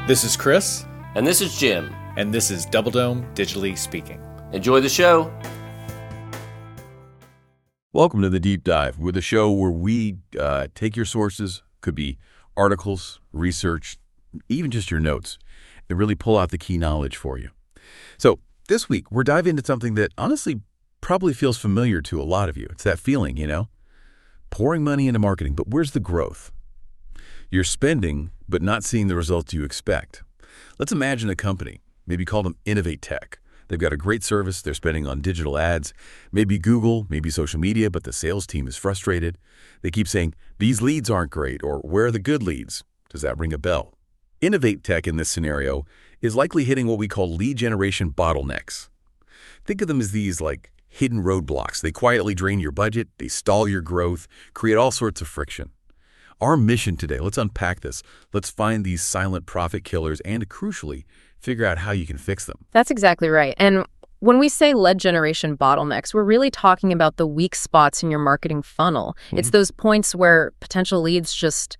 This is Chris. And this is Jim. And this is Double Dome Digitally Speaking. Enjoy the show. Welcome to The Deep Dive. We're the show where we take your sources, could be articles, research, even just your notes, and really pull out the key knowledge for you. So this week, we're diving into something that honestly probably feels familiar to a lot of you. It's that feeling, pouring money into marketing, but where's the growth? You're spending, but not seeing the results you expect. Let's imagine a company, maybe call them Innovate Tech. They've got a great service, they're spending on digital ads, maybe Google, maybe social media, but the sales team is frustrated. They keep saying, these leads aren't great, or where are the good leads? Does that ring a bell? Innovate Tech in this scenario is likely hitting what we call lead generation bottlenecks. Think of them as these hidden roadblocks. They quietly drain your budget, they stall your growth, create all sorts of friction. Our mission today, let's unpack this. Let's find these silent profit killers and, crucially, figure out how you can fix them. That's exactly right. And when we say lead generation bottlenecks, we're really talking about the weak spots in your marketing funnel. Mm-hmm. It's those points where potential leads just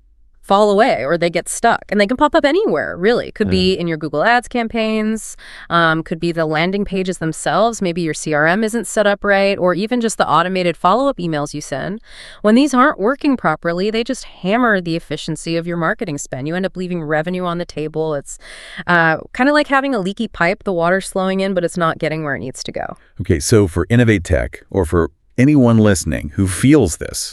fall away or they get stuck. And they can pop up anywhere, really. Could be in your Google Ads campaigns, could be the landing pages themselves. Maybe your CRM isn't set up right, or even just the automated follow-up emails you send. When these aren't working properly, they just hammer the efficiency of your marketing spend. You end up leaving revenue on the table. It's kind of like having a leaky pipe. The water's flowing in, but it's not getting where it needs to go. Okay, so for Innovate Tech, or for anyone listening who feels this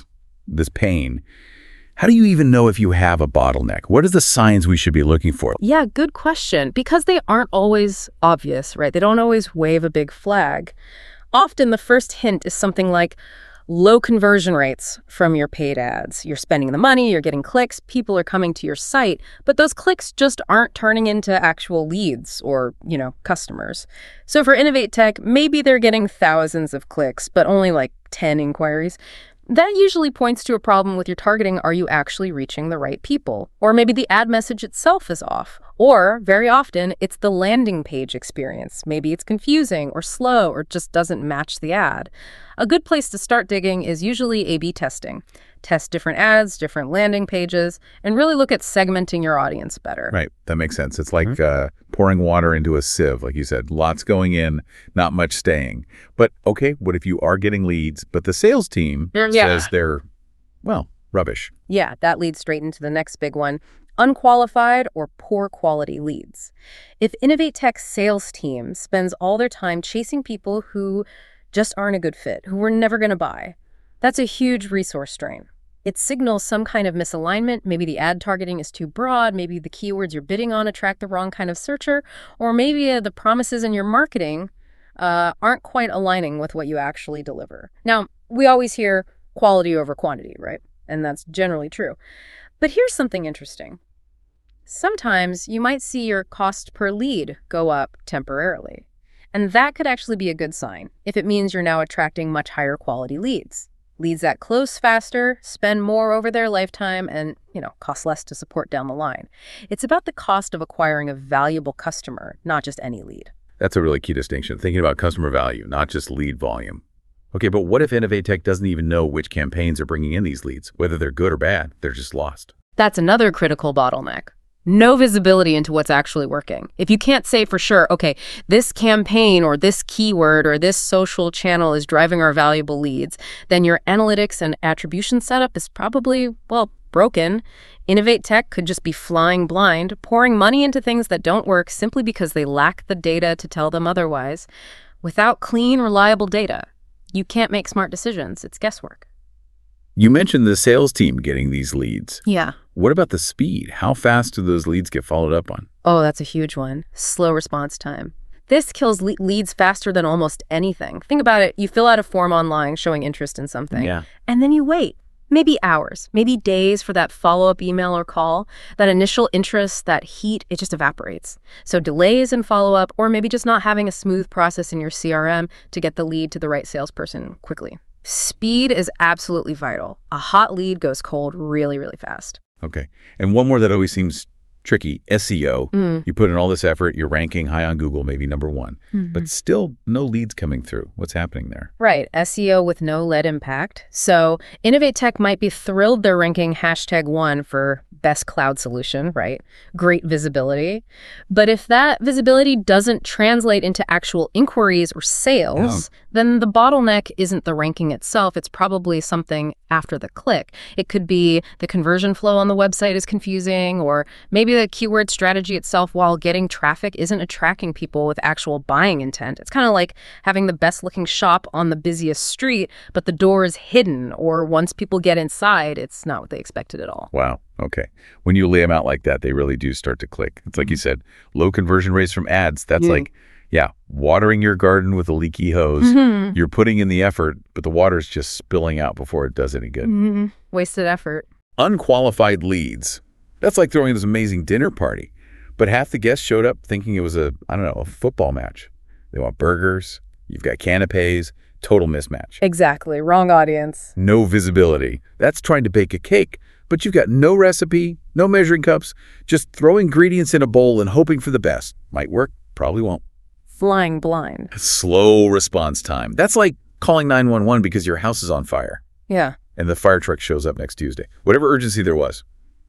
pain, how do you even know if you have a bottleneck? What are the signs we should be looking for? Yeah, good question. Because they aren't always obvious, right? They don't always wave a big flag. Often the first hint is something like low conversion rates from your paid ads. You're spending the money, you're getting clicks, people are coming to your site, but those clicks just aren't turning into actual leads or, customers. So for Innovate Tech, maybe they're getting thousands of clicks, but only 10 inquiries. That usually points to a problem with your targeting. Are you actually reaching the right people? Or maybe the ad message itself is off. Or, very often, it's the landing page experience. Maybe it's confusing or slow or just doesn't match the ad. A good place to start digging is usually A/B testing. Test different ads, different landing pages, and really look at segmenting your audience better. Right. That makes sense. It's like pouring water into a sieve, like you said. Lots going in, not much staying. But, okay, what if you are getting leads, but the sales team says they're, rubbish? Yeah, that leads straight into the next big one. Unqualified or poor quality leads. If Innovate Tech's sales team spends all their time chasing people who just aren't a good fit, who we're never going to buy, that's a huge resource strain. It signals some kind of misalignment. Maybe the ad targeting is too broad. Maybe the keywords you're bidding on attract the wrong kind of searcher. Or maybe the promises in your marketing aren't quite aligning with what you actually deliver. Now, we always hear quality over quantity, right? And that's generally true. But here's something interesting. Sometimes you might see your cost per lead go up temporarily. And that could actually be a good sign if it means you're now attracting much higher quality leads. Leads that close faster, spend more over their lifetime, and, cost less to support down the line. It's about the cost of acquiring a valuable customer, not just any lead. That's a really key distinction, thinking about customer value, not just lead volume. Okay, but what if Innovate Tech doesn't even know which campaigns are bringing in these leads? Whether they're good or bad, they're just lost. That's another critical bottleneck. No visibility into what's actually working. If you can't say for sure, okay, this campaign or this keyword or this social channel is driving our valuable leads, then your analytics and attribution setup is probably, broken. Innovate Tech could just be flying blind, pouring money into things that don't work simply because they lack the data to tell them otherwise. Without clean, reliable data, you can't make smart decisions. It's guesswork. You mentioned the sales team getting these leads. Yeah. What about the speed? How fast do those leads get followed up on? Oh, that's a huge one. Slow response time. This kills leads faster than almost anything. Think about it. You fill out a form online showing interest in something. And then you wait. Maybe hours, maybe days for that follow-up email or call. That initial interest, that heat, it just evaporates. So delays in follow-up, or maybe just not having a smooth process in your CRM to get the lead to the right salesperson quickly. Speed is absolutely vital. A hot lead goes cold really, really fast. Okay. And one more that always seems tricky. SEO, you put in all this effort, you're ranking high on Google, maybe number one, but still no leads coming through. What's happening there? Right, SEO with no lead impact. So Innovate Tech might be thrilled they're ranking #1 for best cloud solution, right? Great visibility. But if that visibility doesn't translate into actual inquiries or sales, then the bottleneck isn't the ranking itself. It's probably something after the click. It could be the conversion flow on the website is confusing, or maybe the keyword strategy itself, while getting traffic, isn't attracting people with actual buying intent. It's kind of like having the best looking shop on the busiest street, but the door is hidden, or once people get inside, it's not what they expected at all. Wow. Okay. When you lay them out like that, they really do start to click. It's like you said, low conversion rates from ads. That's like, watering your garden with a leaky hose. You're putting in the effort, but the water's just spilling out before it does any good. Wasted effort. Unqualified leads. That's like throwing this amazing dinner party. But half the guests showed up thinking it was a football match. They want burgers. You've got canapes. Total mismatch. Exactly. Wrong audience. No visibility. That's trying to bake a cake, but you've got no recipe, no measuring cups, just throw ingredients in a bowl and hoping for the best. Might work, probably won't. Flying blind. Slow response time. That's like calling 911 because your house is on fire. Yeah. And the fire truck shows up next Tuesday. Whatever urgency there was,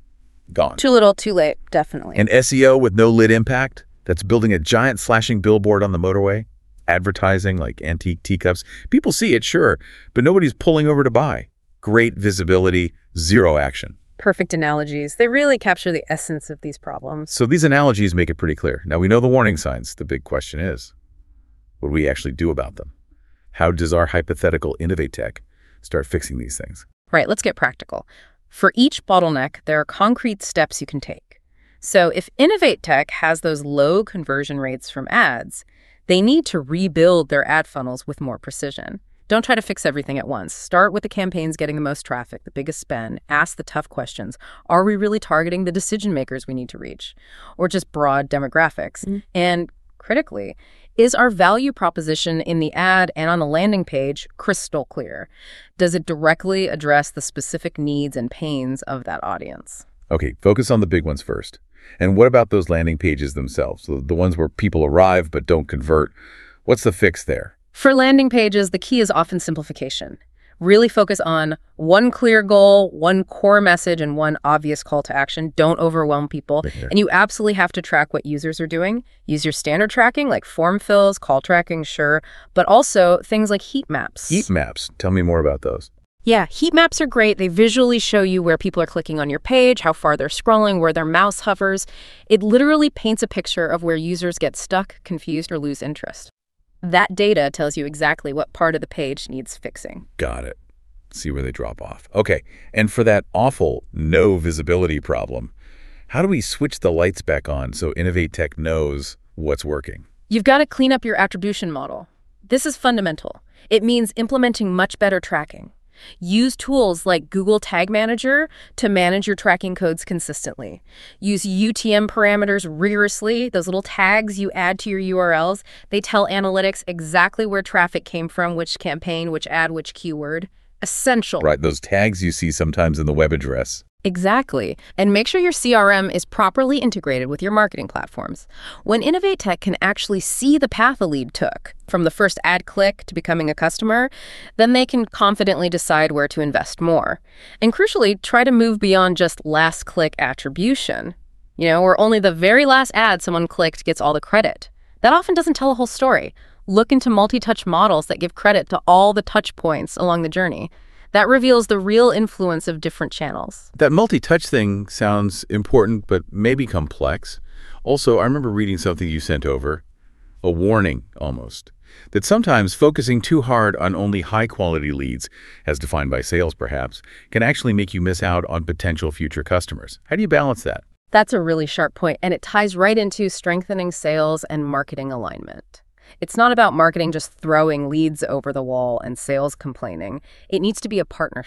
gone. Too little, too late, definitely. And SEO with no lid impact, that's building a giant flashing billboard on the motorway, advertising like antique teacups. People see it, sure, but nobody's pulling over to buy. Great visibility, zero action. Perfect analogies. They really capture the essence of these problems. So these analogies make it pretty clear. Now we know the warning signs. The big question is, what do we actually do about them? How does our hypothetical Innovate Tech start fixing these things? Right, let's get practical. For each bottleneck, there are concrete steps you can take. So if Innovate Tech has those low conversion rates from ads, they need to rebuild their ad funnels with more precision. Don't try to fix everything at once. Start with the campaigns getting the most traffic, the biggest spend. Ask the tough questions. Are we really targeting the decision makers we need to reach? Or just broad demographics? And critically, is our value proposition in the ad and on the landing page crystal clear? Does it directly address the specific needs and pains of that audience? Okay, focus on the big ones first. And what about those landing pages themselves? The ones where people arrive but don't convert. What's the fix there? For landing pages, the key is often simplification. Really focus on one clear goal, one core message, and one obvious call to action. Don't overwhelm people. And you absolutely have to track what users are doing. Use your standard tracking like form fills, call tracking, sure, but also things like heat maps. Heat maps. Tell me more about those. Yeah, heat maps are great. They visually show you where people are clicking on your page, how far they're scrolling, where their mouse hovers. It literally paints a picture of where users get stuck, confused, or lose interest. That data tells you exactly what part of the page needs fixing. Got it. See where they drop off. Okay, and for that awful no visibility problem, how do we switch the lights back on so Innovate Tech knows what's working? You've got to clean up your attribution model. This is fundamental. It means implementing much better tracking. Use tools like Google Tag Manager to manage your tracking codes consistently. Use UTM parameters rigorously. Those little tags you add to your URLs, they tell analytics exactly where traffic came from, which campaign, which ad, which keyword. Essential. Right, those tags you see sometimes in the web address. Exactly. And make sure your CRM is properly integrated with your marketing platforms. When Innovate Tech can actually see the path a lead took, from the first ad click to becoming a customer, then they can confidently decide where to invest more. And crucially, try to move beyond just last click attribution, where only the very last ad someone clicked gets all the credit. That often doesn't tell a whole story. Look into multi-touch models that give credit to all the touch points along the journey. That reveals the real influence of different channels. That multi-touch thing sounds important, but maybe complex. Also, I remember reading something you sent over, a warning almost, that sometimes focusing too hard on only high-quality leads, as defined by sales perhaps, can actually make you miss out on potential future customers. How do you balance that? That's a really sharp point, and it ties right into strengthening sales and marketing alignment. It's not about marketing just throwing leads over the wall and sales complaining. It needs to be a partnership.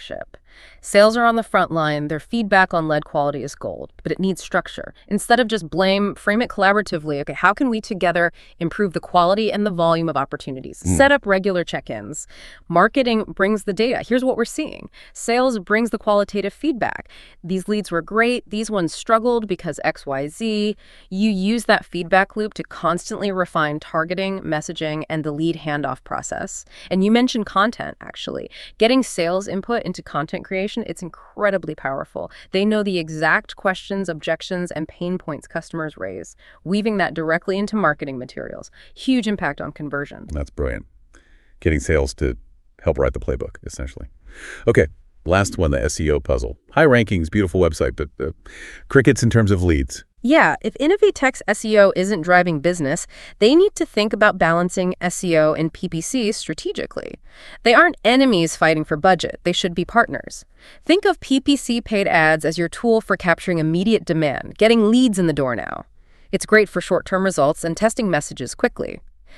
Sales are on the front line. Their feedback on lead quality is gold, but it needs structure. Instead of just blame, frame it collaboratively. Okay, how can we together improve the quality and the volume of opportunities? Set up regular check-ins. Marketing brings the data. Here's what we're seeing. Sales brings the qualitative feedback. These leads were great. These ones struggled because XYZ. You use that feedback loop to constantly refine targeting, messaging, and the lead handoff process. And you mentioned content, actually. Getting sales input into content creation, it's incredibly powerful. They know the exact questions, objections, and pain points customers raise, weaving that directly into marketing materials. Huge impact on conversion. That's brilliant. Getting sales to help write the playbook, essentially. Okay, last one, the SEO puzzle. High rankings, beautiful website, but crickets in terms of leads. Yeah, if InnovateTech's SEO isn't driving business, they need to think about balancing SEO and PPC strategically. They aren't enemies fighting for budget. They should be partners. Think of PPC paid ads as your tool for capturing immediate demand, getting leads in the door now. It's great for short-term results and testing messages quickly.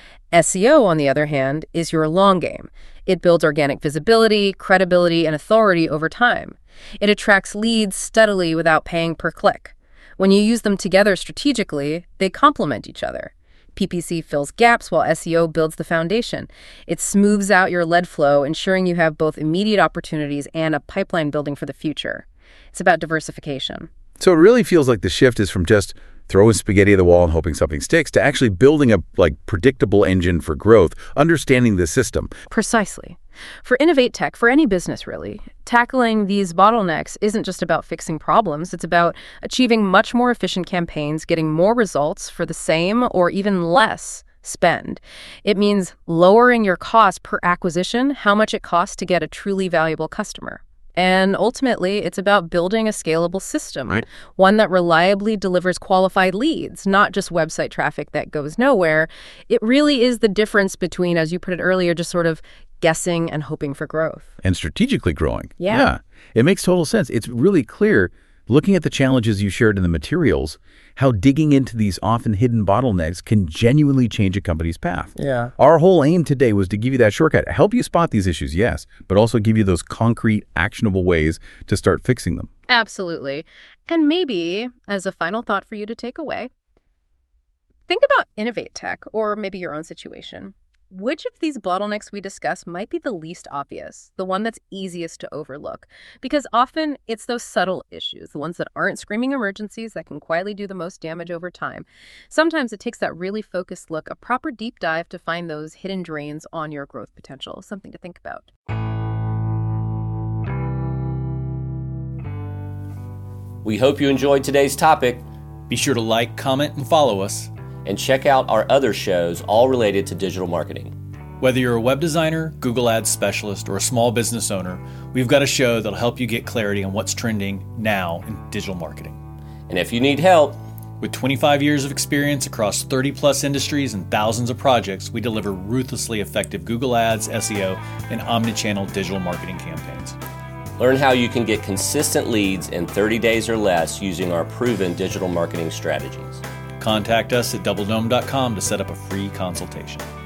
SEO, on the other hand, is your long game. It builds organic visibility, credibility, and authority over time. It attracts leads steadily without paying per click. When you use them together strategically, they complement each other. PPC fills gaps while SEO builds the foundation. It smooths out your lead flow, ensuring you have both immediate opportunities and a pipeline building for the future. It's about diversification. So it really feels like the shift is from just throwing spaghetti at the wall and hoping something sticks to actually building a predictable engine for growth, understanding the system. Precisely. For InnovateTech, for any business really, tackling these bottlenecks isn't just about fixing problems. It's about achieving much more efficient campaigns, getting more results for the same or even less spend. It means lowering your cost per acquisition, how much it costs to get a truly valuable customer. And ultimately, it's about building a scalable system, right? One that reliably delivers qualified leads, not just website traffic that goes nowhere. It really is the difference between, as you put it earlier, just sort of guessing and hoping for growth. And strategically growing. Yeah. It makes total sense. It's really clear, looking at the challenges you shared in the materials, how digging into these often hidden bottlenecks can genuinely change a company's path. Yeah. Our whole aim today was to give you that shortcut, help you spot these issues, yes, but also give you those concrete, actionable ways to start fixing them. Absolutely. And maybe, as a final thought for you to take away, think about InnovateTech or maybe your own situation. Which of these bottlenecks we discuss might be the least obvious, the one that's easiest to overlook? Because often it's those subtle issues, the ones that aren't screaming emergencies that can quietly do the most damage over time. Sometimes it takes that really focused look, a proper deep dive to find those hidden drains on your growth potential. Something to think about. We hope you enjoyed today's topic. Be sure to like, comment, and follow us. And check out our other shows, all related to digital marketing. Whether you're a web designer, Google Ads specialist, or a small business owner, we've got a show that'll help you get clarity on what's trending now in digital marketing. And if you need help, with 25 years of experience across 30-plus industries and thousands of projects, we deliver ruthlessly effective Google Ads, SEO, and omnichannel digital marketing campaigns. Learn how you can get consistent leads in 30 days or less using our proven digital marketing strategies. Contact us at doubledome.com to set up a free consultation.